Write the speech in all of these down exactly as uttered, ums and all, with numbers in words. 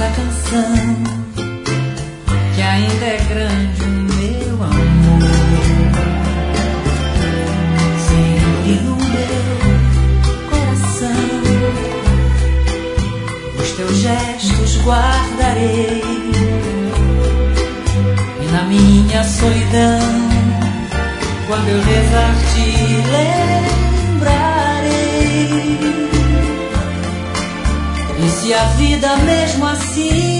esta canção, que ainda é grande o meu amor. Sempre no meu coração os teus gestos guardarei, e na minha solidão, quando eu rezar te lembrarei. E se a vida mesmo assim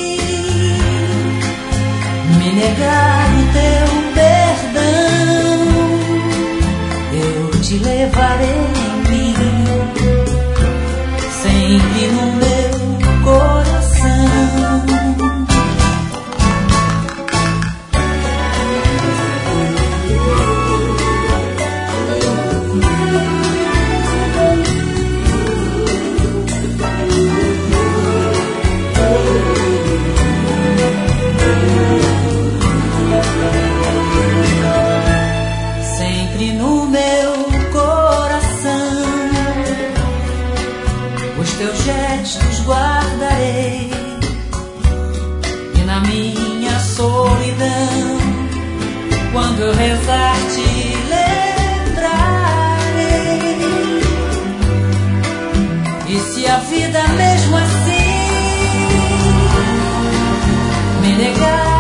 me negar o teu perdão, eu te levarei em mim, sempre no meu coração. Guardarei, e na minha solidão, quando eu rezar te lembrarei. E se a vida mesmo assim me negar